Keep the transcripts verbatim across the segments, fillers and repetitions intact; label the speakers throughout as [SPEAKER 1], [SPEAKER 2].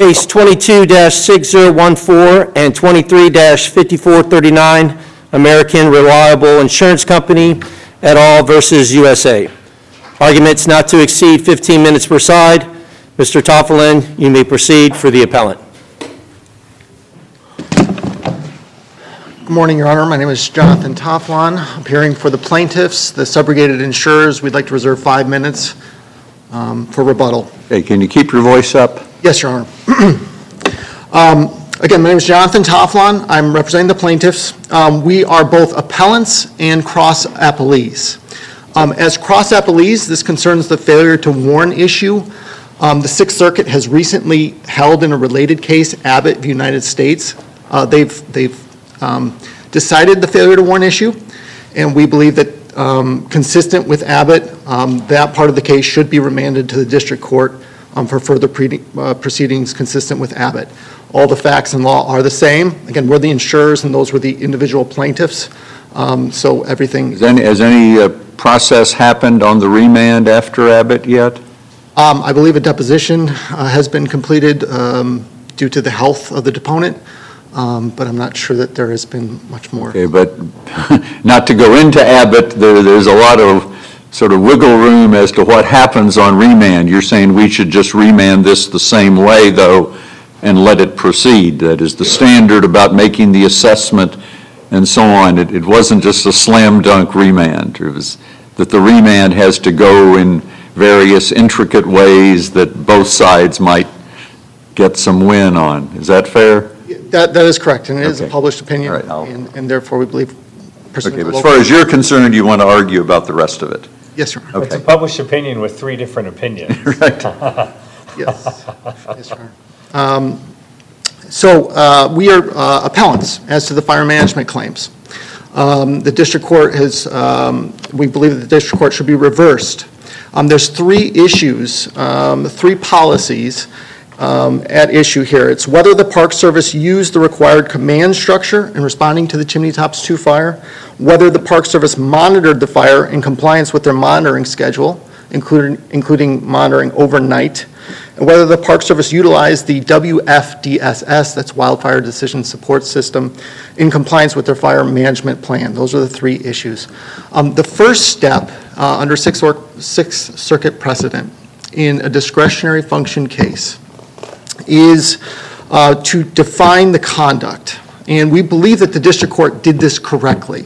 [SPEAKER 1] Case twenty-two dash six zero one four and twenty-three dash fifty-four thirty-nine, American Reliable Insurance Company et al. Versus U S A. Arguments not to exceed fifteen minutes per side. Mister Toffelin, you may proceed for the appellant.
[SPEAKER 2] Good morning, Your Honor. My name is Jonathan Toffelin, appearing for the plaintiffs, the subrogated insurers. We'd like to reserve five minutes um, for rebuttal.
[SPEAKER 3] Hey, can you keep your voice up?
[SPEAKER 2] Yes, Your Honor. um, again, my name is Jonathan Toffelin. I'm representing the plaintiffs. Um, we are both appellants and cross-appellees. Um, as cross-appellees, this concerns the failure to warn issue. Um, the Sixth Circuit has recently held in a related case, Abbott v. United States. Uh, they've they've um, decided the failure to warn issue, and we believe that um, consistent with Abbott, um, that part of the case should be remanded to the district court um, for further pre- uh, proceedings consistent with Abbott. All the facts and law are the same. Again, we're the insurers, and those were the individual plaintiffs. Um, so everything.
[SPEAKER 3] Has any, has any uh, process happened on the remand after Abbott yet?
[SPEAKER 2] Um, I believe a deposition uh, has been completed um, due to the health of the deponent, um, but I'm not sure that there has been much more.
[SPEAKER 3] Okay, but not to go into Abbott, there, there's a lot of sort of wiggle room as to what happens on remand. You're saying we should just remand this the same way, though, and let it proceed. That is the standard about making the assessment and so on. It, it wasn't just a slam dunk remand. It was that the remand has to go in various intricate ways that both sides might get some win on. Is that fair?
[SPEAKER 2] That, that is correct, and it is a
[SPEAKER 3] Okay.
[SPEAKER 2] published opinion,
[SPEAKER 3] All right,
[SPEAKER 2] and, and therefore we believe.
[SPEAKER 3] Okay, but as far as you're concerned, you want to argue about the rest of it?
[SPEAKER 2] Yes, Your Honor.
[SPEAKER 3] Okay.
[SPEAKER 4] It's a published opinion with three different opinions.
[SPEAKER 3] Right.
[SPEAKER 2] Yes. Yes, Your Honor. Um, so uh, we are uh, appellants as to the fire management claims. Um, the district court has, um, we believe that the district court should be reversed. Um, there's three issues, um, three policies um, at issue here. It's whether the Park Service used the required command structure in responding to the Chimney Tops two fire, whether the Park Service monitored the fire in compliance with their monitoring schedule, including, including monitoring overnight, and whether the Park Service utilized the W F D S S, that's Wildfire Decision Support System, in compliance with their fire management plan. Those are the three issues. Um, the first step uh, under Sixth, or, Sixth Circuit precedent in a discretionary function case is uh, to define the conduct. And we believe that the district court did this correctly.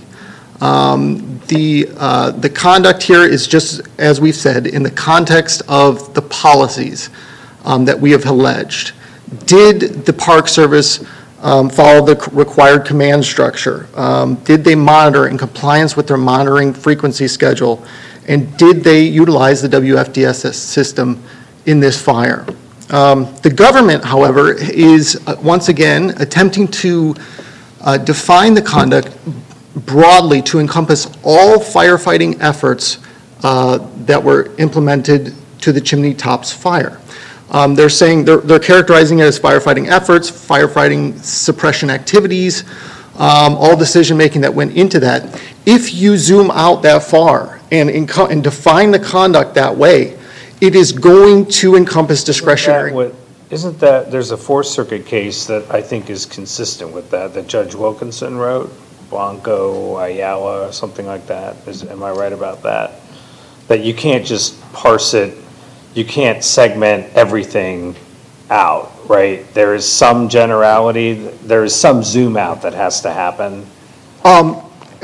[SPEAKER 2] Um, the, uh, the conduct here is just, as we've said, in the context of the policies um, that we have alleged. Did the Park Service um, follow the required command structure? Um, did they monitor in compliance with their monitoring frequency schedule? And did they utilize the W F D S S system in this fire? Um, the government, however, is uh, once again attempting to uh, define the conduct broadly to encompass all firefighting efforts uh, that were implemented to the Chimney Tops fire. Um, they're saying they're, they're characterizing it as firefighting efforts, firefighting suppression activities, um, all decision making that went into that. If you zoom out that far and, inco- and define the conduct that way, it is going to encompass discretionary.
[SPEAKER 4] Isn't that, what, isn't that there's a Fourth Circuit case that I think is consistent with that, that Judge Wilkinson wrote? Blanco, Ayala, something like that. Is, am I right about that? That you can't just parse it, you can't segment everything out, right? There is some generality, there is some zoom out that has to happen.
[SPEAKER 2] Um,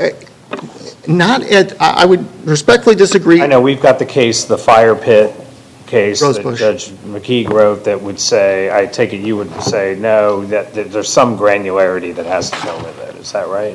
[SPEAKER 2] not at, I would respectfully disagree.
[SPEAKER 4] I know we've got the case, the fire pit case that
[SPEAKER 2] Rosebush.
[SPEAKER 4] Judge McKeague wrote that would say, I take it you would say, no, that, that there's some granularity that has to go with it. Is that right?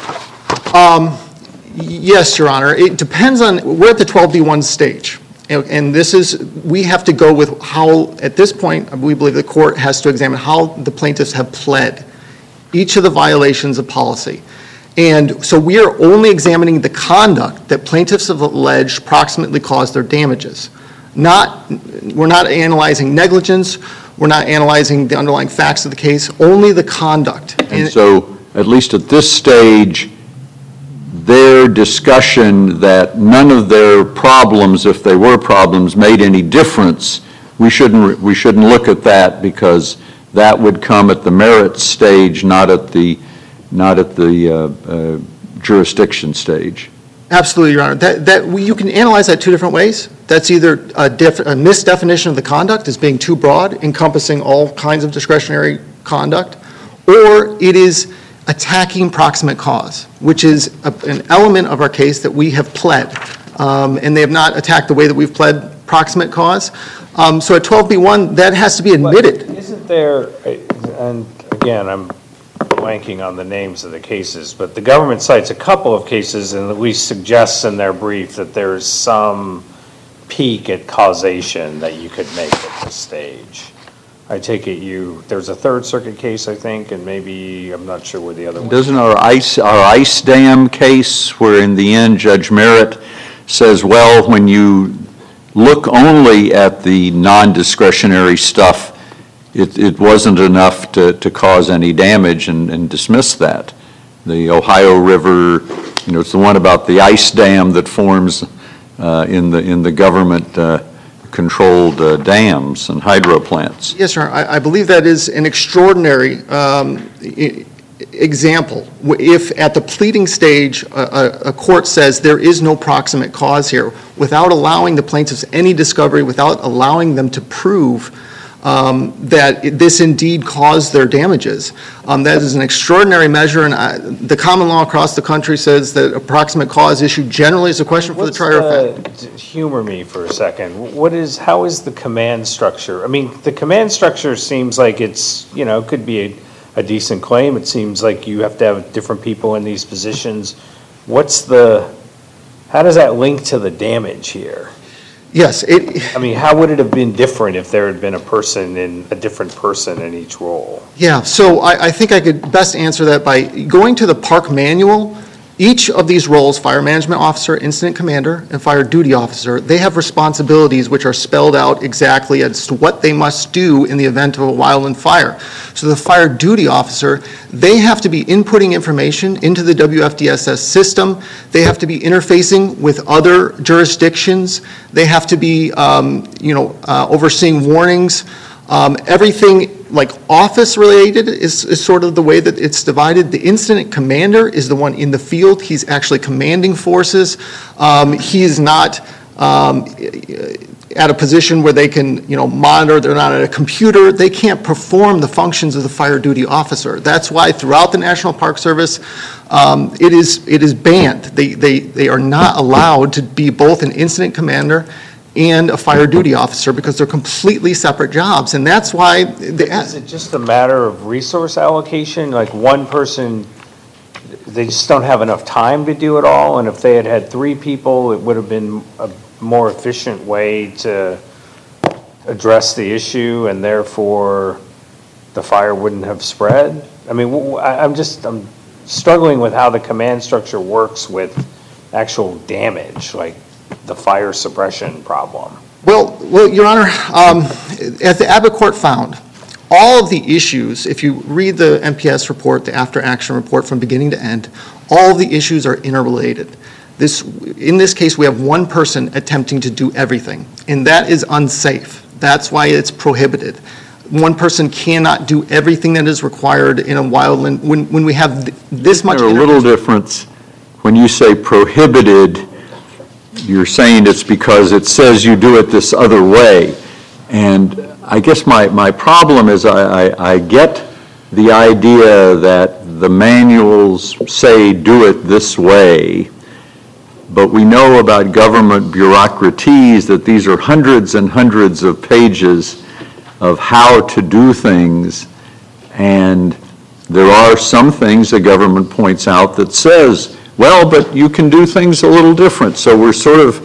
[SPEAKER 2] Um, yes, Your Honor. It depends on, we're at the twelve D one stage. And, and this is, we have to go with how, at this point, we believe the court has to examine how the plaintiffs have pled each of the violations of policy. And so we are only examining the conduct that plaintiffs have alleged proximately caused their damages. Not, we're not analyzing negligence, we're not analyzing the underlying facts of the case, only the conduct.
[SPEAKER 3] And, and so, at least at this stage, their discussion that none of their problems, if they were problems, made any difference we shouldn't, we shouldn't look at that because that would come at the merits stage, not at the, not at the uh, uh, jurisdiction stage.
[SPEAKER 2] Absolutely, Your Honor. That, that, we- you can analyze that two different ways. That's either a def- a misdefinition of the conduct as being too broad, encompassing all kinds of discretionary conduct, or it is attacking proximate cause, which is a- an element of our case that we have pled, um, and they have not attacked the way that we've pled proximate cause. Um, So at twelve B one, that has to be admitted.
[SPEAKER 4] But isn't there, and again, I'm blanking on the names of the cases, but the government cites a couple of cases and at least suggests in their brief that there is some peek at causation that you could make at this stage. I take it you, there's a Third Circuit case, I think, and maybe, I'm not sure where the other one.
[SPEAKER 3] Doesn't our ice, our ice dam case, where in the end Judge Merritt says, well, when you look only at the non-discretionary stuff, it, it wasn't enough to, to cause any damage and, and dismiss that. The Ohio River, you know, it's the one about the ice dam that forms uh, in the, in the government uh, controlled uh, dams and hydro plants.
[SPEAKER 2] Yes, sir. I, I believe that is an extraordinary um, i- example. If at the pleading stage, a, a, a court says there is no proximate cause here, without allowing the plaintiffs any discovery, without allowing them to prove um, that it- this indeed caused their damages, um, that is an extraordinary measure. And I, the common law across the country says that a proximate cause issue generally is a question for the
[SPEAKER 4] What's
[SPEAKER 2] trier of fact.
[SPEAKER 4] the- Humor me for a second. What is, how is the command structure? I mean, the command structure seems like it's, you know, could be a, a decent claim. It seems like you have to have different people in these positions. What's the, how does that link to the damage here?
[SPEAKER 2] Yes, it,
[SPEAKER 4] I mean, how would it have been different if there had been a person in, a different person in each role?
[SPEAKER 2] Yeah, so I, I think I could best answer that by going to the park manual. Each of these roles, fire management officer, incident commander, and fire duty officer, they have responsibilities which are spelled out exactly as to what they must do in the event of a wildland fire. So the fire duty officer, they have to be inputting information into the W F D S S system. They have to be interfacing with other jurisdictions. They have to be, um, you know, uh, overseeing warnings. Um, everything like office related is, is sort of the way that it's divided. The incident commander is the one in the field. He's actually commanding forces. Um, he is not um, at a position where they can, you know, monitor. They're not at a computer. They can't perform the functions of the fire duty officer. That's why throughout the National Park Service, um, it is it is banned. They they they are not allowed to be both an incident commander and a fire duty officer because they're completely separate jobs. And that's why they,
[SPEAKER 4] Is it just a matter of resource allocation? Like one person, they just don't have enough time to do it all? And if they had had three people, it would have been a more efficient way to address the issue and therefore the fire wouldn't have spread? I mean, w- I- I'm just, I'm struggling with how the command structure works with actual damage, like the fire suppression problem.
[SPEAKER 2] well, well, Your Honor, um, as the Abbott Court found, all of the issues, if you read the M P S report, the after action report from beginning to end, all of the issues are interrelated. This, in this case, we have one person attempting to do everything, and that is unsafe. That's why it's prohibited. One person cannot do everything that is required in a wildland when, when we have th- this much.
[SPEAKER 3] There's a little difference. When you say prohibited, you're saying it's because it says you do it this other way. And I guess my, my problem is I, I, I get the idea that the manuals say do it this way, but we know about government bureaucraties that these are hundreds and hundreds of pages of how to do things, and there are some things the government points out that says, well, but you can do things a little different. So we're sort of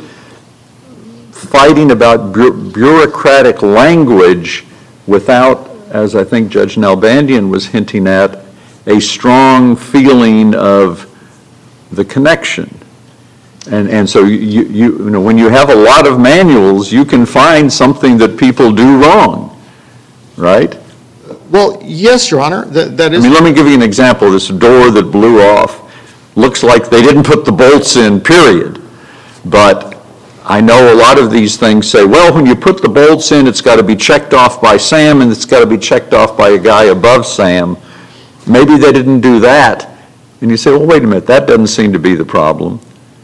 [SPEAKER 3] fighting about bu- bureaucratic language without, as I think Judge Nalbandian was hinting at, a strong feeling of the connection. And and so you, you, you know, when you have a lot of manuals, you can find something that people do wrong, right?
[SPEAKER 2] Well, yes, Your Honor, that, that
[SPEAKER 3] I
[SPEAKER 2] is.
[SPEAKER 3] mean, let me give you an example. This door that blew off looks like they didn't put the bolts in, period. But I know a lot of these things say, well, when you put the bolts in, it's got to be checked off by Sam, and it's got to be checked off by a guy above Sam. Maybe they didn't do that. And you say, well, wait a minute, that doesn't seem to be the problem.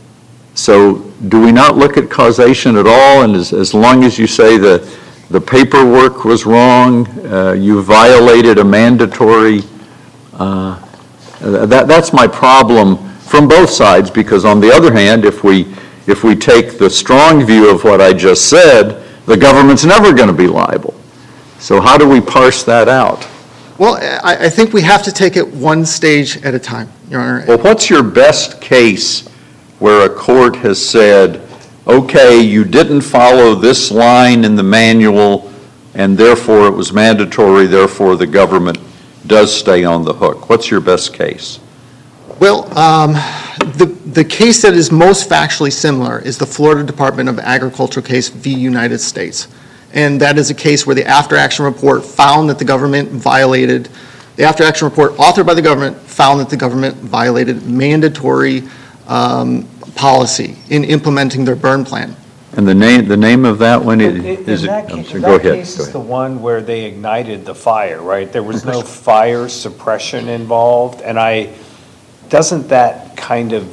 [SPEAKER 3] So do we not look at causation at all? And as, as long as you say the, the paperwork was wrong, uh, you violated a mandatory, uh, that, that's my problem from both sides, because on the other hand, if we If we take the strong view of what I just said, the government's never going to be liable. So how do we parse that out?
[SPEAKER 2] Well, I, I think we have to take it one stage at a time, Your Honor.
[SPEAKER 3] Well, what's your best case where a court has said, okay, you didn't follow this line in the manual, and therefore it was mandatory, therefore the government does stay on the hook? What's your best case?
[SPEAKER 2] Well, um, the, the case that is most factually similar is the Florida Department of Agriculture case v. United States. And that is a case where the after-action report found that the government violated, the after-action report authored by the government found that the government violated mandatory um, policy in implementing their burn plan.
[SPEAKER 3] And the name, the name of that one
[SPEAKER 4] In
[SPEAKER 3] is,
[SPEAKER 4] in
[SPEAKER 3] it-
[SPEAKER 4] that
[SPEAKER 3] I'm
[SPEAKER 4] case,
[SPEAKER 3] sorry,
[SPEAKER 4] that
[SPEAKER 3] go ahead.
[SPEAKER 4] case
[SPEAKER 3] go
[SPEAKER 4] is
[SPEAKER 3] ahead.
[SPEAKER 4] the one where they ignited the fire, right? There was no fire suppression involved, and I, doesn't that kind of,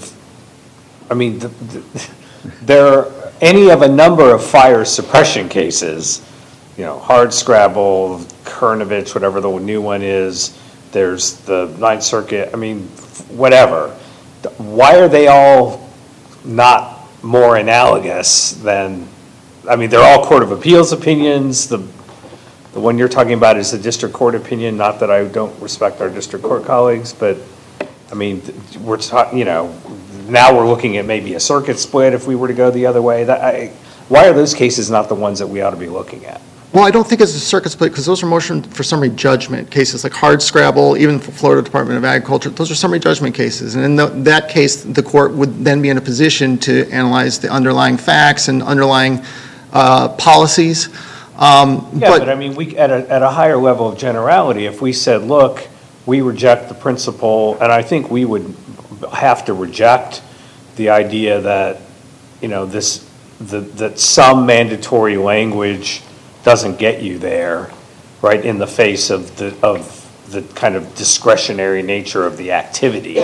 [SPEAKER 4] I mean, the- the- there are any of a number of fire suppression cases, you know, Hardscrabble, Kernovich, whatever the new one is, there's the Ninth Circuit, I mean, whatever. Why are they all not more analogous than, I mean, they're all Court of Appeals opinions. The, the one you're talking about is the district court opinion, not that I don't respect our district court colleagues, but, I mean, we're talking, you know, now we're looking at maybe a circuit split if we were to go the other way. That, I, why are those cases not the ones that we ought to be looking at?
[SPEAKER 2] Well, I don't think it's a circuit split because those are motion for summary judgment cases like Hardscrabble, even for Florida Department of Agriculture. Those are summary judgment cases. And in the, that case, the court would then be in a position to analyze the underlying facts and underlying uh, policies. Um,
[SPEAKER 4] Yeah, but, but I mean, we, at a, at a higher level of generality, if we said, look, we reject the principle, and I think we would have to reject the idea that, you know, this, the, that some mandatory language doesn't get you there, right, in the face of the, of the kind of discretionary nature of the activity.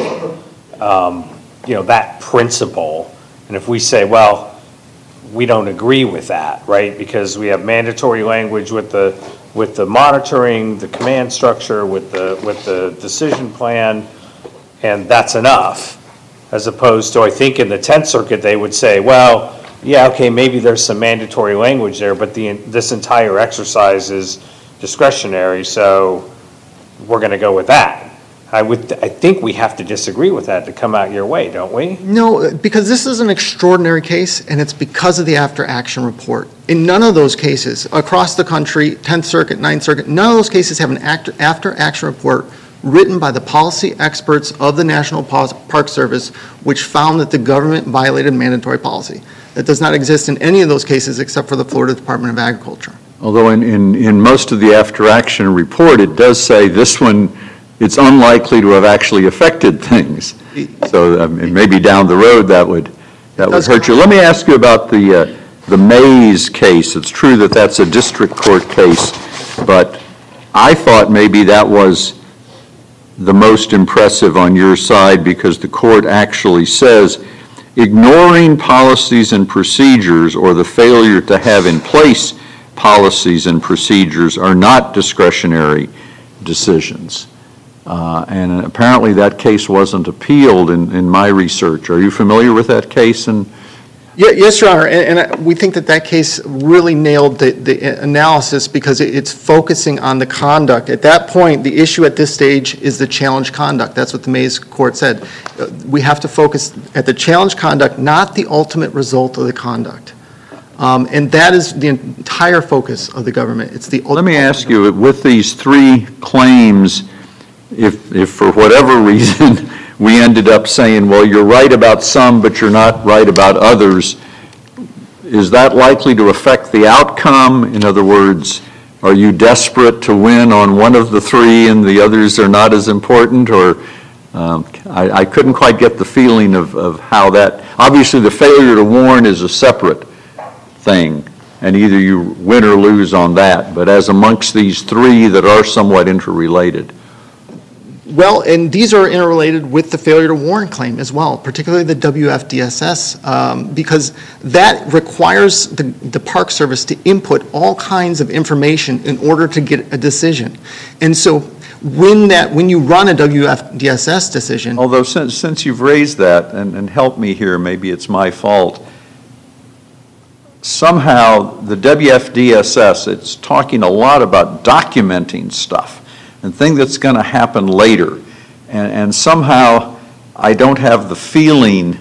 [SPEAKER 4] Um, you know, that principle, and if we say, well, we don't agree with that, right, because we have mandatory language with the, with the monitoring, the command structure, with the, with the decision plan, and that's enough, as opposed to, I think in the Tenth Circuit, they would say, well, yeah, okay, maybe there's some mandatory language there, but the, this entire exercise is discretionary, so we're going to go with that. I would, I think we have to disagree with that to come out your way, don't we?
[SPEAKER 2] No, because this is an extraordinary case, and it's because of the after-action report. In none of those cases, across the country, Tenth Circuit, Ninth Circuit, none of those cases have an after-action report written by the policy experts of the National Park Service, which found that the government violated mandatory policy. That does not exist in any of those cases except for the Florida Department of Agriculture.
[SPEAKER 3] Although in, in, in most of the after-action report, it does say this one, it's unlikely to have actually affected things. So um, maybe down the road that would, that would hurt you. Let me ask you about the, uh, the Mays case. It's true that that's a district court case, but I thought maybe that was the most impressive on your side because the court actually says ignoring policies and procedures or the failure to have in place policies and procedures are not discretionary decisions. Uh, and apparently that case wasn't appealed in, in my research. Are you familiar with that case? And
[SPEAKER 2] Yeah, yes, Your Honor, and, and we think that that case really nailed the, the analysis because it, it's focusing on the conduct. At that point, the issue at this stage is the challenge conduct. That's what the Mays court said. Uh, We have to focus at the challenge conduct, not the ultimate result of the conduct. Um, and that is the entire focus of the government. It's the
[SPEAKER 3] let me ask you, with these three claims, if, if for whatever reason we ended up saying, well, you're right about some, but you're not right about others, is that likely to affect the outcome? In other words, are you desperate to win on one of the three and the others are not as important? Or um, I, I couldn't quite get the feeling of, of how that, obviously the failure to warn is a separate thing, and either you win or lose on that. But as amongst these three that are somewhat interrelated,
[SPEAKER 2] Well, and these are interrelated with the failure to warn claim as well, particularly the W F D S S, um, because that requires the, the Park Service to input all kinds of information in order to get a decision. And so when that, when you run a W F D S S decision,
[SPEAKER 3] although since, since you've raised that, and, and help me here, maybe it's my fault, somehow the W F D S S, it's talking a lot about documenting stuff and thing that's going to happen later. And, and somehow I don't have the feeling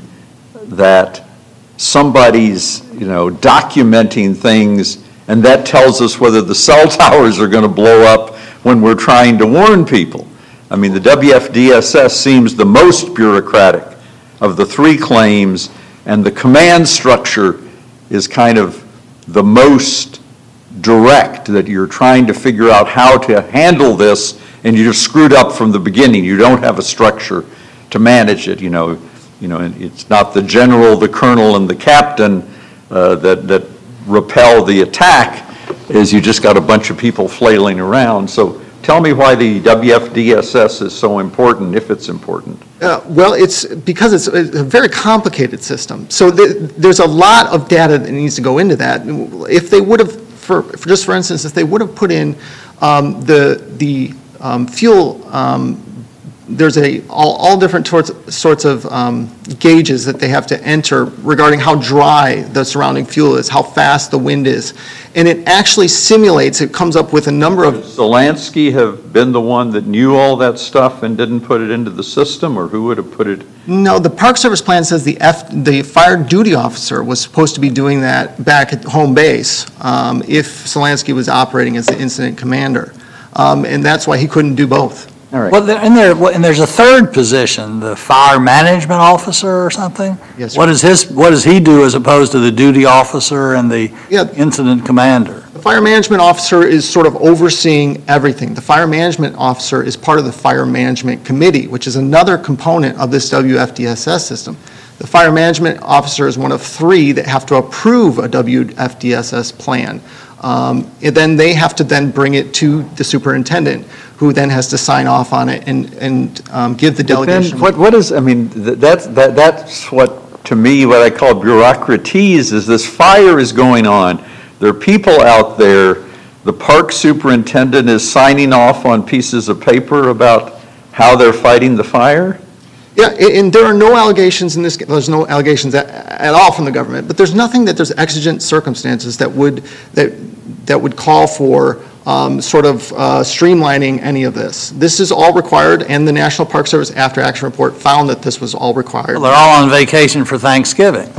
[SPEAKER 3] that somebody's, you know, documenting things and that tells us whether the cell towers are going to blow up when we're trying to warn people. I mean, the W F D S S seems the most bureaucratic of the three claims, and the command structure is kind of the most direct, that you're trying to figure out how to handle this, and you're screwed up from the beginning. You don't have a structure to manage it, you know. You know, and it's not the general, the colonel, and the captain uh, that, that repel the attack, is you just got a bunch of people flailing around. So tell me why the W F D S S is so important, if it's important.
[SPEAKER 2] Uh, well, it's because it's a very complicated system. So th- there's a lot of data that needs to go into that. If they would have, for, for just for instance, if they would have put in um, the the um, fuel, um, there's a all, all different sorts sorts of um, gauges that they have to enter regarding how dry the surrounding fuel is, how fast the wind is, and it actually simulates. It comes up with a number of.
[SPEAKER 3] Zelansky have been the one that knew all that stuff and didn't put it into the system, or who would have put it?
[SPEAKER 2] No, the Park Service plan says the F, the fire duty officer was supposed to be doing that back at home base um, if Zelansky was operating as the incident commander, um, and that's why he couldn't do both.
[SPEAKER 3] All right.
[SPEAKER 5] Well, there- and there, and there's a third position, the fire management officer or something?
[SPEAKER 2] Yes, sir.
[SPEAKER 5] What does his, what does he do as opposed to the duty officer and the
[SPEAKER 2] Yeah.
[SPEAKER 5] incident commander?
[SPEAKER 2] The fire management officer is sort of overseeing everything. The fire management officer is part of the fire management committee, which is another component of this W F D S S system. The fire management officer is one of three that have to approve a W F D S S plan. Um, and then they have to then bring it to the superintendent, who then has to sign off on it and, and um, give the
[SPEAKER 3] But then,
[SPEAKER 2] delegation.
[SPEAKER 3] what, what is, I mean, th- that's, that, that's what, to me, what I call bureaucraties, is this fire is going on. There are people out there, the park superintendent is signing off on pieces of paper about how they're fighting the fire?
[SPEAKER 2] Yeah, a- and there are no allegations in this, there's no allegations at, at all from the government, but there's nothing that there's exigent circumstances that would, that, that would call for um, sort of uh, streamlining any of this. This is all required, and the National Park Service After Action Report found that this was all required.
[SPEAKER 5] Well, they're all on vacation for Thanksgiving.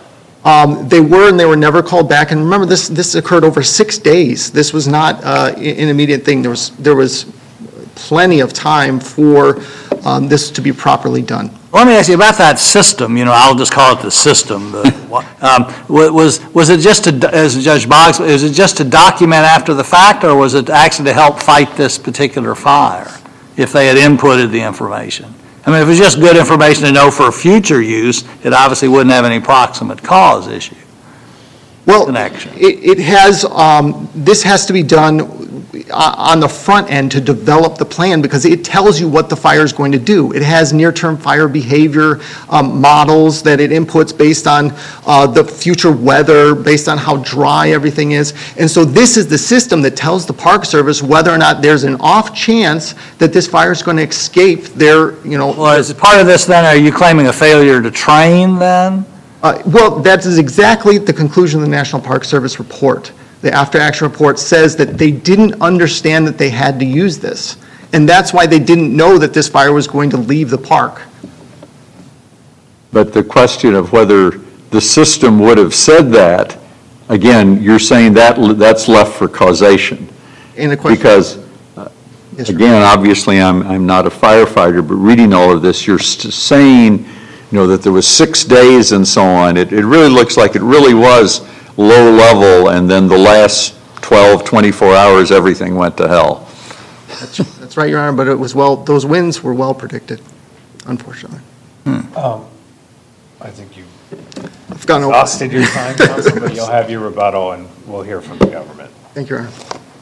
[SPEAKER 2] Um, They were, and they were never called back, and remember, this, this occurred over six days. This was not uh, an immediate thing. There was, there was plenty of time for um, this to be properly done.
[SPEAKER 5] Let me ask you about that system, you know, I'll just call it the system. The, um, wa- was, was it just to, as Judge Boggs, is it just to document after the fact, or was it actually to help fight this particular fire, if they had inputted the information? I mean, if it was just good information to know for future use, it obviously wouldn't have any proximate cause issue.
[SPEAKER 2] Well,
[SPEAKER 5] Connection.
[SPEAKER 2] it, it has, um, this has to be done uh, on the front end to develop the plan, because it tells you what the fire is going to do. It has near-term fire behavior um, models that it inputs based on uh, the future weather, based on how dry everything is. And so this is the system that tells the Park Service whether or not there's an off chance that this fire is going to escape their, you know.
[SPEAKER 5] Well, as part of this then, are you claiming a failure to train then?
[SPEAKER 2] Uh, Well, that is exactly the conclusion of the National Park Service report. The after-action report says that they didn't understand that they had to use this, and that's why they didn't know that this fire was going to leave the park.
[SPEAKER 3] But the question of whether the system would have said that, again, you're saying that that's left for causation.
[SPEAKER 2] And the question,
[SPEAKER 3] Because, uh,
[SPEAKER 2] Yes, sir.
[SPEAKER 3] again, obviously, I'm, I'm not a firefighter, but reading all of this, you're st- saying, you know, that there was six days and so on. It, it really looks like it really was low level, and then the last twelve, twenty-four hours, everything went to hell.
[SPEAKER 2] that's, that's right, Your Honor, but it was well, those winds were well predicted, unfortunately.
[SPEAKER 4] Um, I think you
[SPEAKER 2] I've gone over.
[SPEAKER 4] Exhausted your time, counsel, but you'll have your rebuttal and we'll hear from the government.
[SPEAKER 2] Thank you, Your Honor.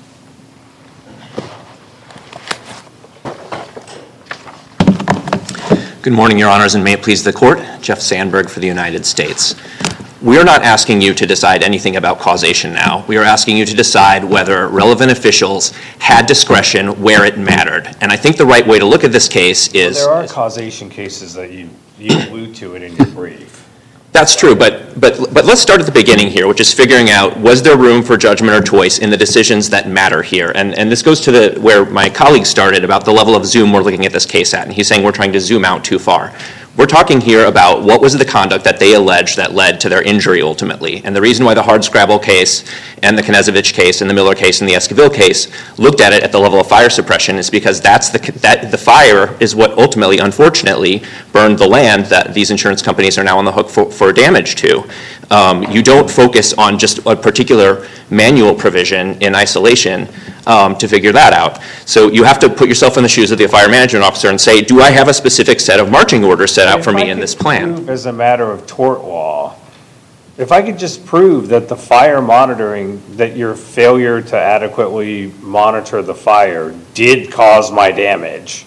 [SPEAKER 6] Good morning, Your Honors, and may it please the Court. Jeff Sandberg for the United States. We are not asking you to decide anything about causation now. We are asking you to decide whether relevant officials had discretion where it mattered. And I think the right way to look at this case is...
[SPEAKER 4] Well, there are causation cases that you, you allude to it in your brief.
[SPEAKER 6] That's true, but, but, but let's start at the beginning here, which is figuring out, was there room for judgment or choice in the decisions that matter here? And, and this goes to the, where my colleague started about the level of zoom we're looking at this case at, and he's saying we're trying to zoom out too far. We're talking here about what was the conduct that they allege that led to their injury ultimately. And the reason why the Hardscrabble case and the Knezevich case and the Miller case and the Esquivel case looked at it at the level of fire suppression is because that's the, that, the fire is what ultimately, unfortunately, burned the land that these insurance companies are now on the hook for, for damage to. Um, you don't focus on just a particular manual provision in isolation um, to figure that out. So you have to put yourself in the shoes of the fire management officer and say, do I have a specific set of marching orders set out for me in this plan?
[SPEAKER 4] As a matter of tort law, if I could just prove that the fire monitoring, that your failure to adequately monitor the fire did cause my damage,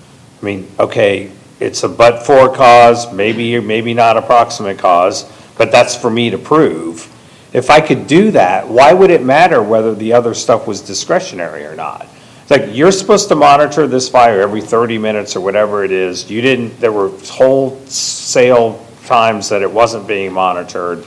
[SPEAKER 4] I mean, okay, it's a but-for cause, maybe, maybe not a proximate cause, but that's for me to prove. If I could do that, why would it matter whether the other stuff was discretionary or not? It's like, you're supposed to monitor this fire every thirty minutes or whatever it is. You didn't, there were wholesale times that it wasn't being monitored.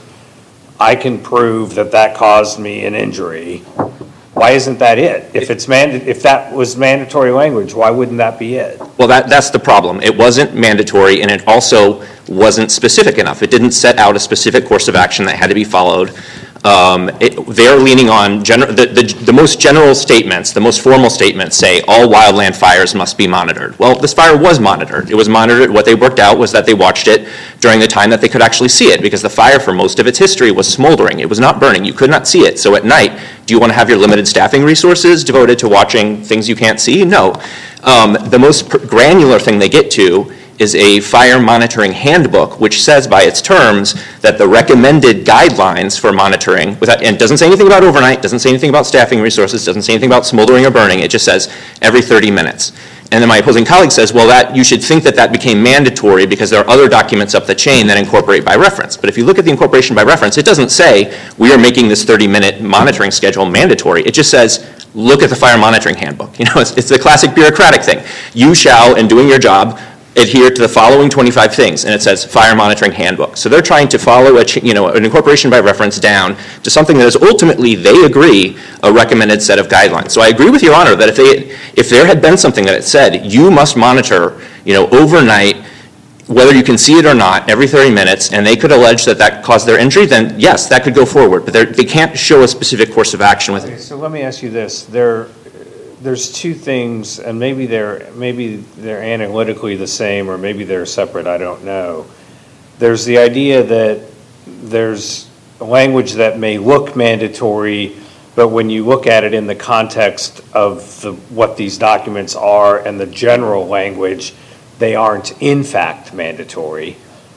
[SPEAKER 4] I can prove that that caused me an injury. Why isn't that it? If it's manda- if that was mandatory language, why wouldn't that be it?
[SPEAKER 6] Well, that, that's the problem. It wasn't mandatory, and it also wasn't specific enough. It didn't set out a specific course of action that had to be followed. Um, it, they're leaning on gener- the, the, the most general statements, the most formal statements say all wildland fires must be monitored. Well, this fire was monitored. It was monitored. What they worked out was that they watched it during the time that they could actually see it, because the fire for most of its history was smoldering. It was not burning. You could not see it. So at night, do you want to have your limited staffing resources devoted to watching things you can't see? No. Um, the most pr- granular thing they get to is a fire monitoring handbook, which says by its terms that the recommended guidelines for monitoring, without, and doesn't say anything about overnight, doesn't say anything about staffing resources, doesn't say anything about smoldering or burning, it just says every thirty minutes. And then my opposing colleague says, well, that you should think that that became mandatory because there are other documents up the chain that incorporate by reference. But if you look at the incorporation by reference, it doesn't say we are making this thirty-minute monitoring schedule mandatory. It just says, look at the fire monitoring handbook. You know, it's, it's the classic bureaucratic thing. You shall, in doing your job, adhere to the following twenty-five things, and it says fire monitoring handbook. So they're trying to follow a, you know, an incorporation by reference down to something that is ultimately, they agree, a recommended set of guidelines. So I agree with Your Honor that if they, if there had been something that it said, you must monitor, you know, overnight, whether you can see it or not, every thirty minutes, and they could allege that that caused their injury, then yes, that could go forward. But they can't show a specific course of action with
[SPEAKER 4] Okay,
[SPEAKER 6] it.
[SPEAKER 4] so let me ask you this. There, there's two things, and maybe they're maybe they're analytically the same, or maybe they're separate. I don't know. There's the idea that there's a language that may look mandatory, but when you look at it in the context of the, what these documents are and the general language, they aren't in fact mandatory.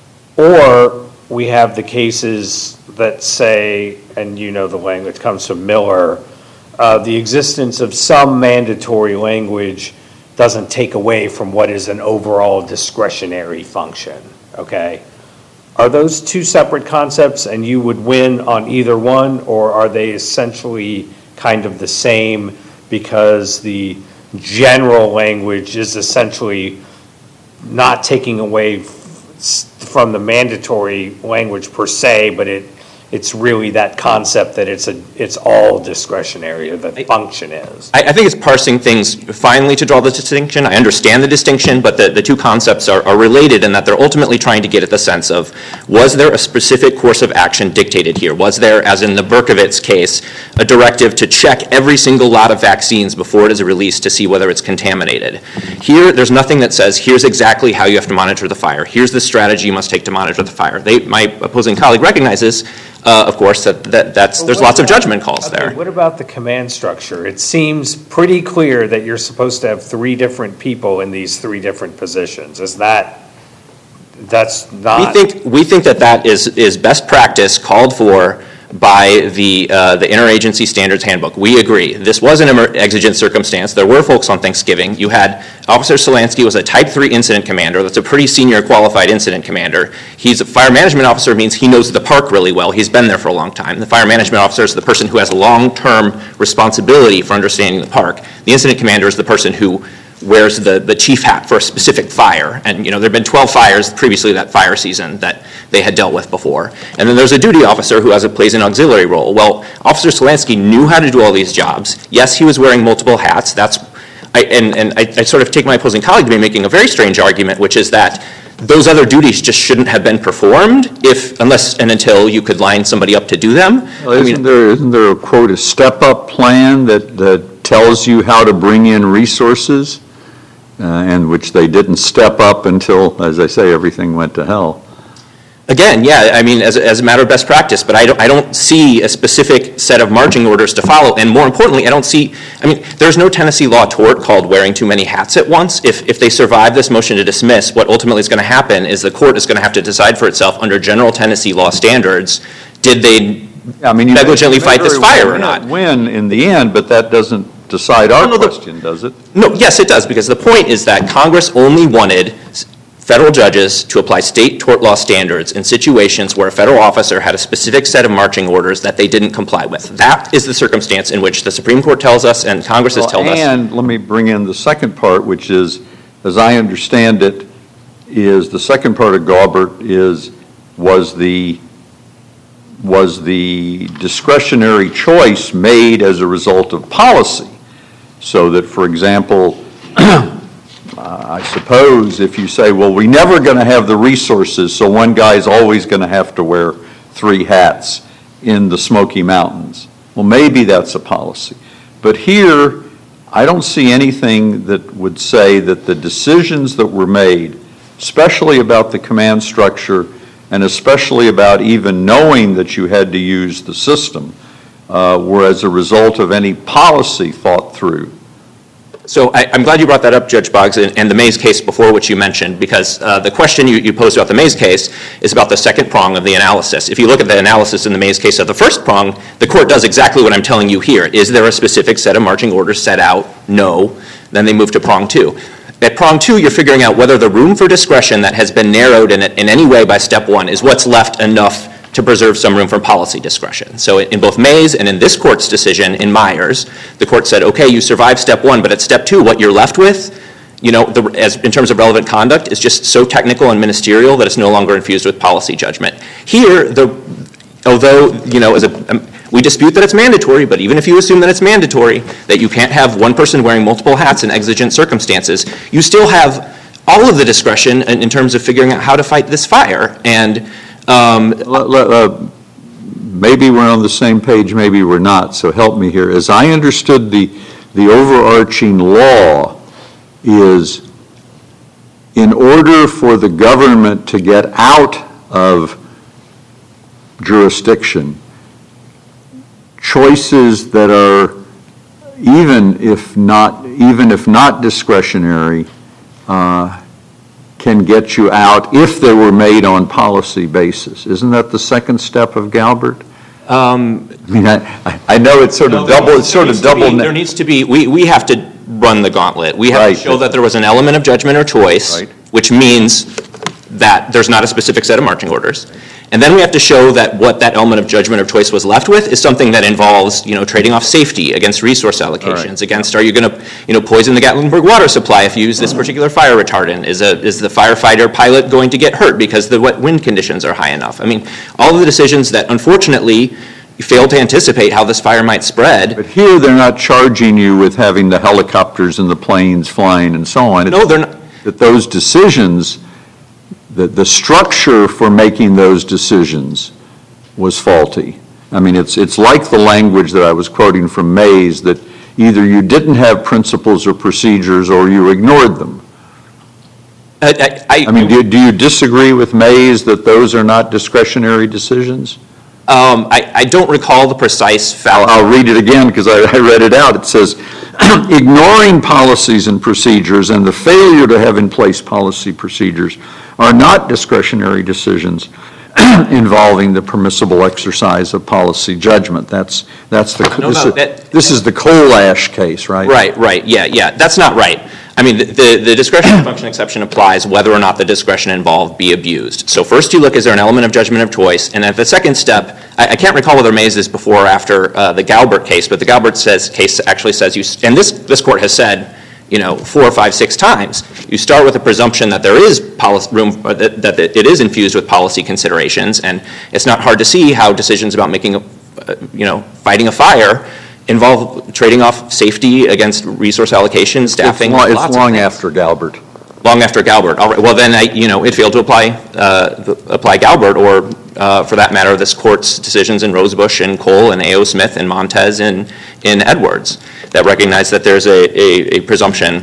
[SPEAKER 4] Or we have the cases that say, and you know the language comes from Miller, Uh, the existence of some mandatory language doesn't take away from what is an overall discretionary function, okay? Are those two separate concepts and you would win on either one, or are they essentially kind of the same because the general language is essentially not taking away f- from the mandatory language per se, but it it's really that concept that it's a it's all discretionary, or the function is.
[SPEAKER 6] I, I think it's parsing things finely to draw the distinction. I understand the distinction, but the, the two concepts are, are related in that they're ultimately trying to get at the sense of, was there a specific course of action dictated here? Was there, as in the Berkovitz case, a directive to check every single lot of vaccines before it is released to see whether it's contaminated? Here, there's nothing that says, here's exactly how you have to monitor the fire. Here's the strategy you must take to monitor the fire. They, my opposing colleague recognizes, Uh, of course, that, that that's
[SPEAKER 4] Well,
[SPEAKER 6] there's
[SPEAKER 4] what
[SPEAKER 6] lots of
[SPEAKER 4] about-
[SPEAKER 6] judgment calls
[SPEAKER 4] okay,
[SPEAKER 6] there.
[SPEAKER 4] What about the command structure? It seems pretty clear that you're supposed to have three different people in these three different positions. Is that that's
[SPEAKER 6] We
[SPEAKER 4] not.
[SPEAKER 6] think, we think that that is, is best practice called for by the, uh, the Interagency Standards Handbook. We agree. This was an emer- exigent circumstance. There were folks on Thanksgiving. You had Officer Solansky was a Type three incident commander. That's a pretty senior qualified incident commander. He's a fire management officer, means he knows the park really well. He's been there for a long time. The fire management officer is the person who has long-term responsibility for understanding the park. The incident commander is the person who wears the, the chief hat for a specific fire. And, you know, there have been twelve fires previously that fire season that they had dealt with before. And then there's a duty officer who has a, plays an auxiliary role. Well, Officer Solansky knew how to do all these jobs. Yes, he was wearing multiple hats. That's, I, and, and I, I sort of take my opposing colleague to be making a very strange argument, which is that those other duties just shouldn't have been performed if, unless and until you could line somebody up to do them.
[SPEAKER 3] Well,
[SPEAKER 6] I mean,
[SPEAKER 3] Isn't there, isn't there a quote, a step-up plan that, that tells you how to bring in resources? Uh, and which they didn't step up until, as I say, everything went to hell.
[SPEAKER 6] Again, yeah, I mean, as, a- as a matter of best practice, but I don't, I don't see a specific set of marching orders to follow, and more importantly, I don't see, I mean, there's no Tennessee law tort called wearing too many hats at once. If, if they survive this motion to dismiss, what ultimately is going to happen is the court is going to have to decide for itself under general Tennessee law standards, did they
[SPEAKER 3] I mean, you
[SPEAKER 6] negligently
[SPEAKER 3] may
[SPEAKER 6] fight this
[SPEAKER 3] very
[SPEAKER 6] fire
[SPEAKER 3] well
[SPEAKER 6] or not?
[SPEAKER 3] Win in the end, but that doesn't decide our
[SPEAKER 6] No, no, the-
[SPEAKER 3] question, does it?
[SPEAKER 6] No, yes, it does, because the point is that Congress only wanted s- federal judges to apply state tort law standards in situations where a federal officer had a specific set of marching orders that they didn't comply with. That is the circumstance in which the Supreme Court tells us and Congress has
[SPEAKER 3] Well,
[SPEAKER 6] told us.
[SPEAKER 3] And let me bring in the second part, which is, as I understand it, is the second part of Gaubert is, was the, was the discretionary choice made as a result of policy? So that, for example, uh, I suppose if you say, well, we're never going to have the resources, so one guy's always going to have to wear three hats in the Smoky Mountains. Well, maybe that's a policy. But here, I don't see anything that would say that the decisions that were made, especially about the command structure and especially about even knowing that you had to use the system, uh, were as a result of any policy thought through.
[SPEAKER 6] So I, I'm glad you brought that up, Judge Boggs, and, and the Mays case before, which you mentioned, because uh, the question you, you posed about the Mays case is about the second prong of the analysis. If you look at the analysis in the Mays case of the first prong, the court does exactly what I'm telling you here. Is there a specific set of marching orders set out? No. Then they move to prong two. At prong two, you're figuring out whether the room for discretion that has been narrowed in, in any way by step one is what's left enough to preserve some room for policy discretion. So in both Mays and in this court's decision in Myers, the court said, okay, you survived step one, but at step two, what you're left with, you know, the, as in terms of relevant conduct, is just so technical and ministerial that it's no longer infused with policy judgment. Here, the, although, you know, as a, um, we dispute that it's mandatory, but even if you assume that it's mandatory, that you can't have one person wearing multiple hats in exigent circumstances, you still have all of the discretion in, in terms of figuring out how to fight this fire. And um,
[SPEAKER 3] Let- let- uh, Maybe we're on the same page, maybe we're not, so help me here. As I understood the, the overarching law is, in order for the government to get out of jurisdiction, choices that are, even if not, even if not discretionary, uh, can get you out if they were made on policy basis. Isn't that the second step of Galbert?
[SPEAKER 6] um,
[SPEAKER 3] I mean, I, I know it's sort of double, it's sort of
[SPEAKER 6] There needs to
[SPEAKER 3] double.
[SPEAKER 6] be- There needs to be, we, we have to run the gauntlet. We have
[SPEAKER 3] Right.
[SPEAKER 6] to show that there was an element of judgment or choice,
[SPEAKER 3] Right.
[SPEAKER 6] which means that there's not a specific set of marching orders. And then we have to show that what that element of judgment or choice was left with is something that involves, you know, trading off safety against resource allocations, against, are you going to, you know, poison the Gatlinburg water supply if you use this particular fire retardant? Is a, is the firefighter pilot going to get hurt because the wet wind conditions are high enough? I mean, all of the decisions that unfortunately you fail to anticipate how this fire might spread.
[SPEAKER 3] But here, they're not charging you with having the helicopters and the planes flying and so on.
[SPEAKER 6] No, they're not.
[SPEAKER 3] That those decisions, the, the structure for making those decisions was faulty. I mean, it's, it's like the language that I was quoting from Mays, that either you didn't have principles or procedures or you ignored them.
[SPEAKER 6] I, I,
[SPEAKER 3] I mean, do you, do you disagree with Mays that those are not discretionary decisions?
[SPEAKER 6] Um, I, I don't recall the precise
[SPEAKER 3] I'll,
[SPEAKER 6] foul.
[SPEAKER 3] I'll read it again because I, I read it out. It says, ignoring policies and procedures and the failure to have in place policy procedures are not discretionary decisions involving the permissible exercise of policy judgment. That's, that's the,
[SPEAKER 6] No,
[SPEAKER 3] this
[SPEAKER 6] no,
[SPEAKER 3] is-
[SPEAKER 6] that-
[SPEAKER 3] this is the coal ash case, right?
[SPEAKER 6] Right, right, yeah, yeah, that's not right. I mean, the, the the discretionary function exception applies whether or not the discretion involved be abused. So first you look, is there an element of judgment of choice? And at the second step, I, I can't recall whether Mays is before or after uh, the Galbert case, but the Galbert says, case actually says, you, and this, this court has said, you know, four or five, six times, you start with a presumption that there is policy room, or that, that it is infused with policy considerations, and it's not hard to see how decisions about making, a, uh, you know, fighting a fire involve trading off safety against resource allocation, staffing.
[SPEAKER 3] It's long,
[SPEAKER 6] lots
[SPEAKER 3] it's
[SPEAKER 6] of
[SPEAKER 3] long
[SPEAKER 6] things.
[SPEAKER 3] after Galbert.
[SPEAKER 6] Long after Galbert. All right. Well, then, I, you know, it failed to apply uh, apply Galbert, or uh, for that matter, this court's decisions in Rosebush and Cole and A O. Smith and Montez and in Edwards that recognize that there's a, a, a presumption.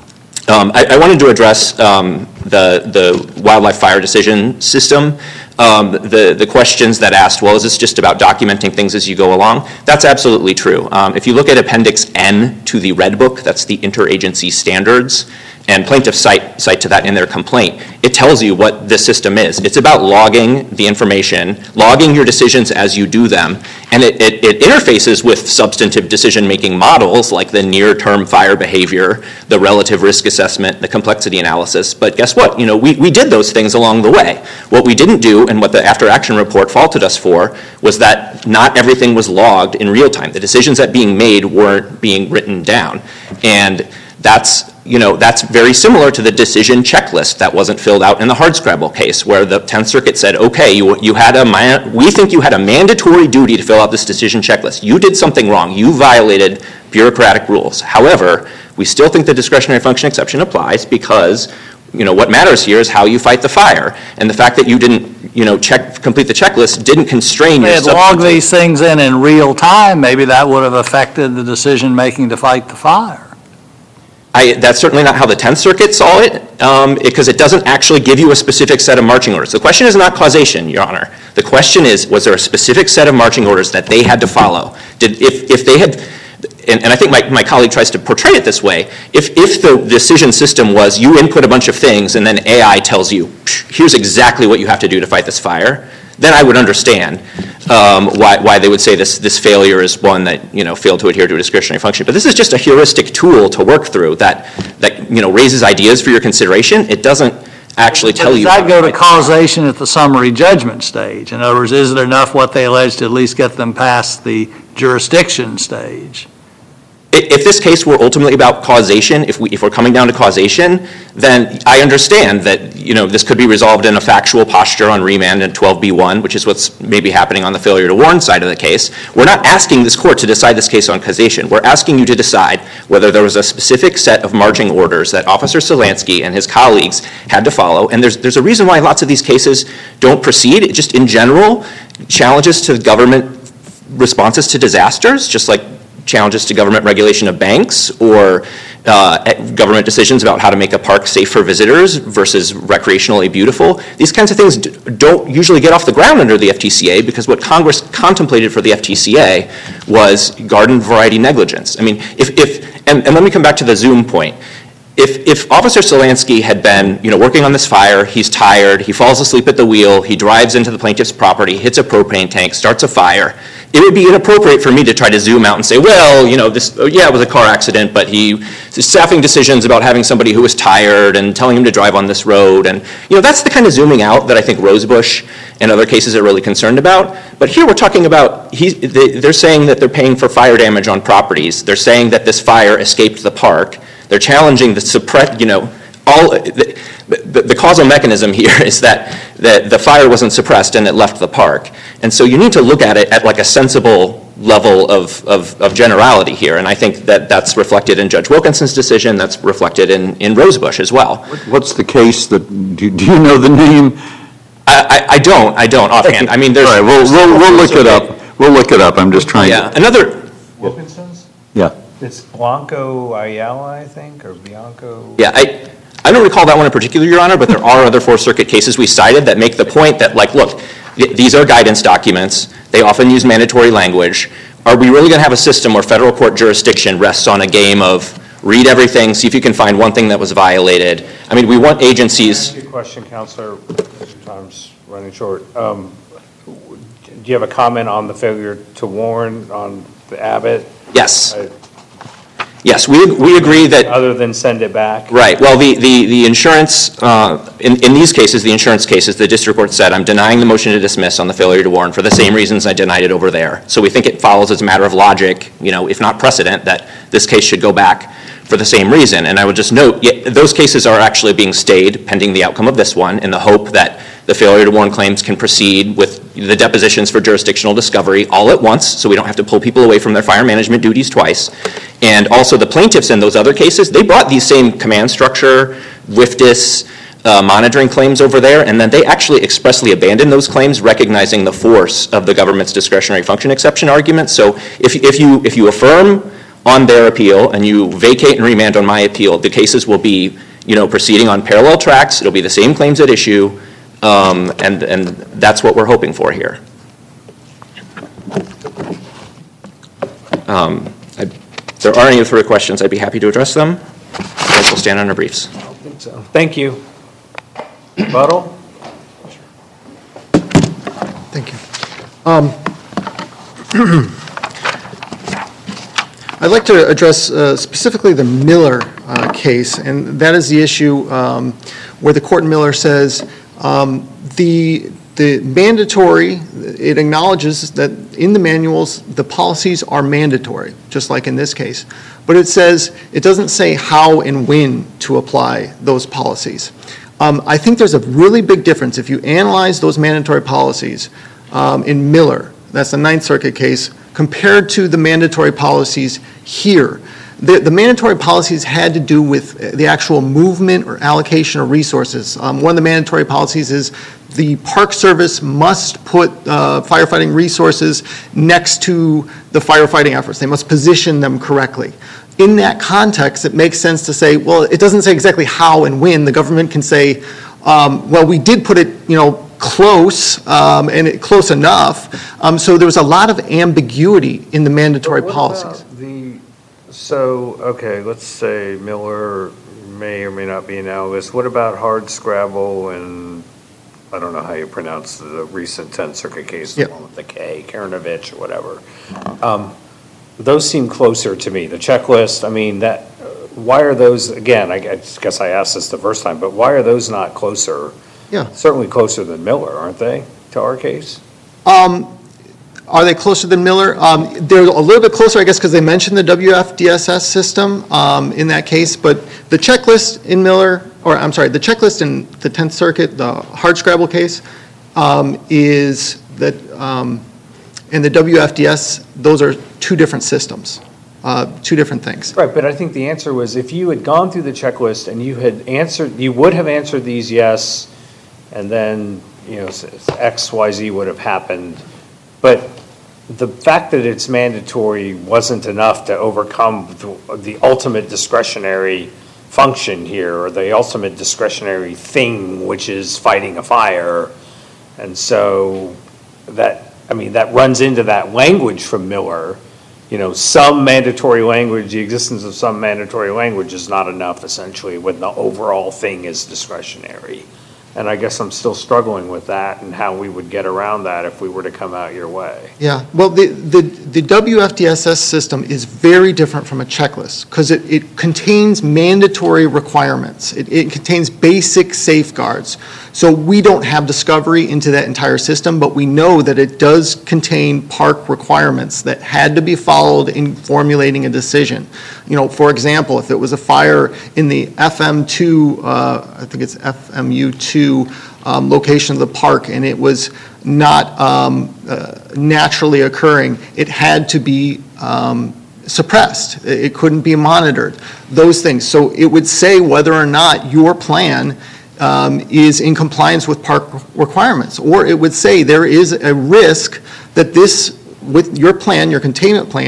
[SPEAKER 6] Um, I, I wanted to address um, the the wildlife fire decision system. Um, the, the questions that asked, well, is this just about documenting things as you go along? That's absolutely true. Um, if you look at Appendix N to the Red Book, that's the interagency standards, and plaintiffs cite, cite to that in their complaint, it tells you what this system is. It's about logging the information, logging your decisions as you do them, and it, it, it interfaces with substantive decision-making models like the near-term fire behavior, the relative risk assessment, the complexity analysis. But guess what? You know, we, we did those things along the way. What we didn't do, and what the after-action report faulted us for, was that not everything was logged in real time. The decisions that being made weren't being written down. And that's, you know, that's very similar to the decision checklist that wasn't filled out in the Hardscrabble case, where the Tenth Circuit said, okay, you, you had a, man, we think you had a mandatory duty to fill out this decision checklist. You did something wrong. You violated bureaucratic rules. However, we still think the discretionary function exception applies because, you know, what matters here is how you fight the fire. And the fact that you didn't, you know, check, complete the checklist didn't constrain
[SPEAKER 5] They
[SPEAKER 6] your
[SPEAKER 5] had logged
[SPEAKER 6] substantive-
[SPEAKER 5] these things in in real time, maybe that would have affected the decision-making to fight the fire.
[SPEAKER 6] I, that's certainly not how the Tenth Circuit saw it, um, because it doesn't actually give you a specific set of marching orders. The question is not causation, Your Honor. The question is, was there a specific set of marching orders that they had to follow? Did, if, if they had, and, and I think my, my colleague tries to portray it this way, if, if the decision system was you input a bunch of things and then A I tells you, here's exactly what you have to do to fight this fire, then I would understand um, why, why they would say this, this failure is one that, you know, failed to adhere to a discretionary function. But this is just a heuristic tool to work through that, that, you know, raises ideas for your consideration. It doesn't actually tell
[SPEAKER 5] Does
[SPEAKER 6] you.
[SPEAKER 5] that
[SPEAKER 6] how
[SPEAKER 5] go to
[SPEAKER 6] fight.
[SPEAKER 5] causation at the summary judgment stage? In other words, is it enough what they allege to at least get them past the jurisdiction stage?
[SPEAKER 6] If this case were ultimately about causation, if we, if we're coming down to causation, then I understand that, you know, this could be resolved in a factual posture on remand in twelve B one, which is what's maybe happening on the failure to warn side of the case. We're not asking this court to decide this case on causation. We're asking you to decide whether there was a specific set of marching orders that Officer Solansky and his colleagues had to follow. And there's, there's a reason why lots of these cases don't proceed. It just in general, challenges to government responses to disasters, just like challenges to government regulation of banks or uh, government decisions about how to make a park safe for visitors versus recreationally beautiful. These kinds of things d- don't usually get off the ground under the F T C A because what Congress contemplated for the F T C A was garden variety negligence. I mean, if, if and, and let me come back to the Zoom point. If, if Officer Solansky had been, you know, working on this fire, he's tired, he falls asleep at the wheel, he drives into the plaintiff's property, hits a propane tank, starts a fire, it would be inappropriate for me to try to zoom out and say, well, you know, this, oh, yeah, it was a car accident, but he, staffing decisions about having somebody who was tired and telling him to drive on this road. And, you know, that's the kind of zooming out that I think Rosebush and other cases are really concerned about. But here we're talking about, he, they, they're saying that they're paying for fire damage on properties. They're saying that this fire escaped the park. They're challenging the suppress, you know, all, the, the, the causal mechanism here is that, that the fire wasn't suppressed and it left the park. And so you need to look at it at like a sensible level of, of, of generality here. And I think that that's reflected in Judge Wilkinson's decision, that's reflected in, in Rosebush as well.
[SPEAKER 3] What's the case that, do, do you know the name?
[SPEAKER 6] I, I, I don't, I don't offhand. I mean, there's.
[SPEAKER 3] All right, we'll, we'll, we'll look it up. We'll look it up. I'm just trying
[SPEAKER 6] Yeah,
[SPEAKER 3] to.
[SPEAKER 6] another,
[SPEAKER 4] Wilkinson's?
[SPEAKER 3] Yeah.
[SPEAKER 4] It's Blanco Ayala, I think, or Bianco?
[SPEAKER 6] yeah, I, I don't recall that one in particular, Your Honor, but there are other Fourth Circuit cases we cited that make the point that, like, look, th- these are guidance documents. They often use mandatory language. Are we really going to have a system where federal court jurisdiction rests on a game of read everything, see if you can find one thing that was violated. I mean, we want agencies.
[SPEAKER 4] Can I ask you a question, Counselor? Time's running short. Um, do you have a comment on the failure to warn on the Abbott?
[SPEAKER 6] Yes.
[SPEAKER 4] I-
[SPEAKER 6] Yes, we, we agree that.
[SPEAKER 4] Other than send it back?
[SPEAKER 6] Right, well, the, the, the insurance, uh, in, in these cases, the insurance cases, the district court said, I'm denying the motion to dismiss on the failure to warn for the same reasons I denied it over there. So we think it follows as a matter of logic, you know, if not precedent, that this case should go back for the same reason. And I would just note, yeah, those cases are actually being stayed pending the outcome of this one in the hope that the failure to warn claims can proceed with the depositions for jurisdictional discovery all at once, so we don't have to pull people away from their fire management duties twice. And also the plaintiffs in those other cases, they brought these same command structure, W I F D S, uh, monitoring claims over there, and then they actually expressly abandoned those claims, recognizing the force of the government's discretionary function exception argument. So if, if you if you affirm on their appeal and you vacate and remand on my appeal, the cases will be, you know, proceeding on parallel tracks. It'll be the same claims at issue. Um, and, and that's what we're hoping for here. Um, I, if there are any further questions, I'd be happy to address them. Otherwise, we'll stand on our briefs.
[SPEAKER 4] I don't think so. Thank you. Buttle?
[SPEAKER 2] Thank you. Um, I'd like to address uh, specifically the Miller uh, case, and that is the issue um, where the court in Miller says um, the the mandatory, it acknowledges that in the manuals, the policies are mandatory, just like in this case. But it says, it doesn't say how and when to apply those policies. Um, I think there's a really big difference if you analyze those mandatory policies um, in Miller, that's the Ninth Circuit case, compared to the mandatory policies here. The, the mandatory policies had to do with the actual movement or allocation of resources. Um, one of the mandatory policies is the Park Service must put uh, firefighting resources next to the firefighting efforts. They must position them correctly. In that context, it makes sense to say, well, it doesn't say exactly how and when. The government can say, um, well, we did put it, you know, close um, and it, close enough. Um, so there was a lot of ambiguity in the mandatory
[SPEAKER 4] What
[SPEAKER 2] policies.
[SPEAKER 4] about the, so, okay, let's say Miller may or may not be analogous. What about Hardscrabble and, I don't know how you pronounce the recent Tenth Circuit case, the
[SPEAKER 2] Yep.
[SPEAKER 4] one with the K, Karanovich or whatever. Um, those seem closer to me. The checklist, I mean, that, why are those, again, I guess I asked this the first time, but why are those not closer?
[SPEAKER 2] Yeah.
[SPEAKER 4] Certainly closer than Miller, aren't they, to our case?
[SPEAKER 2] Um, are they closer than Miller? Um, they're a little bit closer, I guess, because they mentioned the W F D S S system um, in that case. But the checklist in Miller, or I'm sorry, the checklist in the Tenth Circuit, the Hardscrabble case, um, is that, um, and the W F D S, those are two different systems, uh, two different things.
[SPEAKER 4] Right, but I think the answer was if you had gone through the checklist and you had answered, you would have answered these yes, and then, you know, X, Y, Z would have happened. But the fact that it's mandatory wasn't enough to overcome the, the ultimate discretionary function here, or the ultimate discretionary thing, which is fighting a fire. And so that, I mean, that runs into that language from Miller. You know, some mandatory language, the existence of some mandatory language is not enough, essentially, when the overall thing is discretionary. And I guess I'm still struggling with that and how we would get around that if we were to come out your way.
[SPEAKER 2] Yeah, well, the, the, the W F D S S system is very different from a checklist because it, it contains mandatory requirements. It, it contains basic safeguards. So we don't have discovery into that entire system, but we know that it does contain park requirements that had to be followed in formulating a decision. You know, for example, if it was a fire in the F M two, uh, I think it's F M U two um, location of the park, and it was not um, uh, naturally occurring, it had to be um, suppressed. It couldn't be monitored. Those things. So it would say whether or not your plan um, is in compliance with park requirements, or it would say there is a risk that this, with your plan, your containment plan,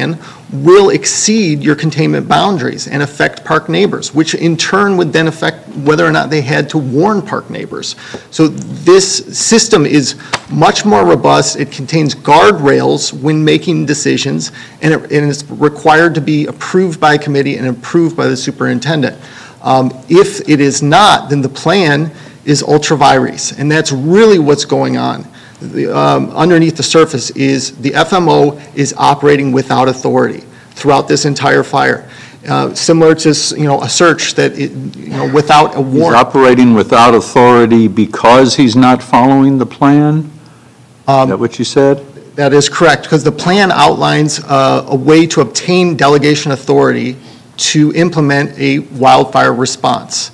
[SPEAKER 2] will exceed your containment boundaries and affect park neighbors, which in turn would then affect whether or not they had to warn park neighbors. So this system is much more robust. It contains guardrails when making decisions, and, it, and it's required to be approved by a committee and approved by the superintendent. Um, if it is not, then the plan is ultra vires, and that's really what's going on. The, um, underneath the surface is the F M O is operating without authority throughout this entire fire. Uh, similar to, you know, a search that, it, you know, without a
[SPEAKER 3] He's
[SPEAKER 2] warrant.
[SPEAKER 3] operating without authority because he's not following the plan? Is
[SPEAKER 2] Um,
[SPEAKER 3] that what you said?
[SPEAKER 2] That is correct, because the plan outlines uh, a way to obtain delegation authority to implement a wildfire response.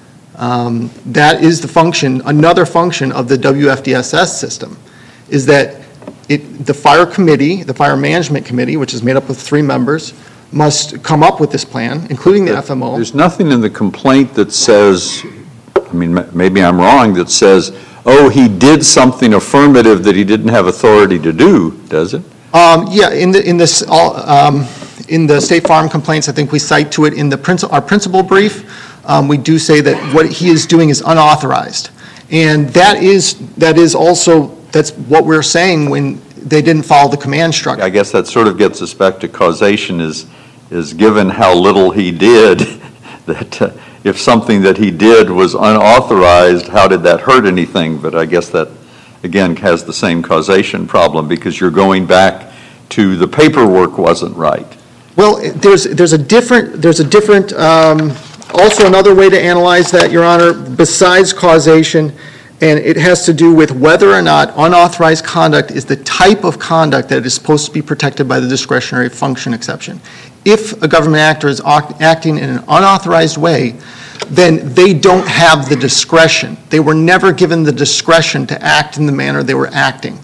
[SPEAKER 2] Um, That is the function, another function of the W F D S S system, is that it, the fire committee, the fire management committee, which is made up of three members, must come up with this plan, including the F M O.
[SPEAKER 3] There's nothing in the complaint that says, I mean, m- maybe I'm wrong, that says, oh, he did something affirmative that he didn't have authority to do, does it?
[SPEAKER 2] Um, Yeah, in the, in this, all, um, in the State Farm complaints, I think we cite to it in the principal, our principal brief, um, we do say that what he is doing is unauthorized. And that is, that is also, that's what we're saying when they didn't follow the command structure.
[SPEAKER 3] I guess that sort of gets us back to causation is, is given how little he did, that uh, if something that he did was unauthorized, how did that hurt anything? But I guess that, again, has the same causation problem because you're going back to the paperwork wasn't right.
[SPEAKER 2] Well, there's, there's a different, there's a different, um, also another way to analyze that, Your Honor, besides causation, and it has to do with whether or not unauthorized conduct is the type of conduct that is supposed to be protected by the discretionary function exception. If a government actor is act- acting in an unauthorized way, then they don't have the discretion. They were never given the discretion to act in the manner they were acting.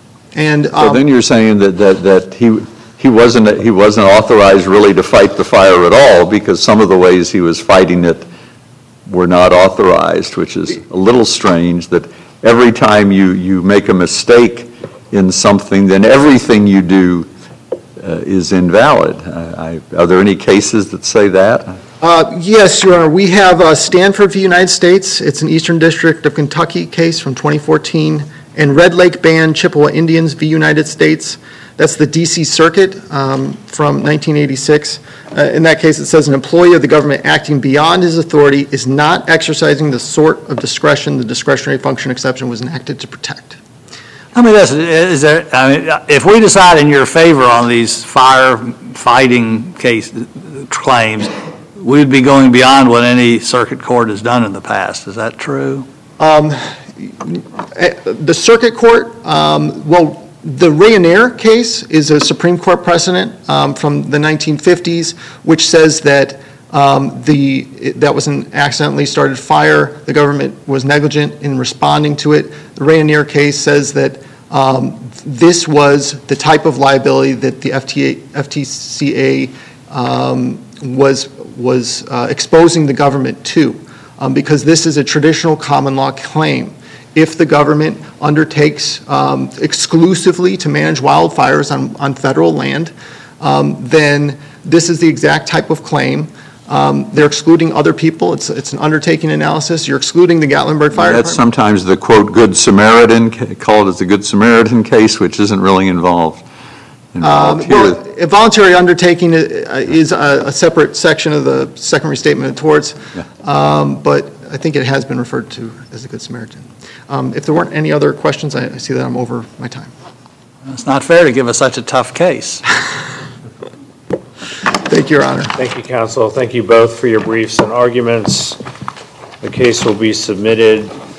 [SPEAKER 2] And
[SPEAKER 3] So
[SPEAKER 2] um,
[SPEAKER 3] then you're saying that, that, that he, he wasn't, he wasn't authorized really to fight the fire at all because some of the ways he was fighting it were not authorized, which is a little strange that every time you, you make a mistake in something, then everything you do uh, is invalid. I, I, are there any cases that say that?
[SPEAKER 2] Uh, Yes, Your Honor. We have uh, Stanford v. United States. It's an Eastern District of Kentucky case from twenty fourteen. And Red Lake Band Chippewa Indians v. United States. That's the D C Circuit um, from nineteen eighty-six. Uh, In that case, it says an employee of the government acting beyond his authority is not exercising the sort of discretion the discretionary function exception was enacted to protect.
[SPEAKER 5] I mean, is, is there, I mean, if we decide in your favor on these fire fighting case claims, we'd be going beyond what any circuit court has done in the past. Is that true?
[SPEAKER 2] Um, The circuit court, um, well, the Rayonier case is a Supreme Court precedent um, from the nineteen fifties, which says that um, the, that was an accidentally started fire. The government was negligent in responding to it. The Rayonier case says that um, this was the type of liability that the F T A, F T C A um, was, was uh, exposing the government to, um, because this is a traditional common law claim. If the government undertakes um, exclusively to manage wildfires on, on federal land, um, then this is the exact type of claim. Um, they're excluding other people. It's, it's an undertaking analysis. You're excluding the Gatlinburg Fire
[SPEAKER 3] That's
[SPEAKER 2] Department.
[SPEAKER 3] sometimes the quote, "Good Samaritan," ca- call it as the Good Samaritan case, which isn't really involved.
[SPEAKER 2] Um,
[SPEAKER 3] involved here.
[SPEAKER 2] well, a voluntary undertaking i- is a, a separate section of the second restatement of torts,
[SPEAKER 3] Yeah.
[SPEAKER 2] um, but I think it has been referred to as a Good Samaritan. Um, if there weren't any other questions, I, I see that I'm over my time.
[SPEAKER 5] It's not fair to give us such a tough case.
[SPEAKER 2] Thank you, Your Honor.
[SPEAKER 4] Thank you, counsel. Thank you both for your briefs and arguments. The case will be submitted.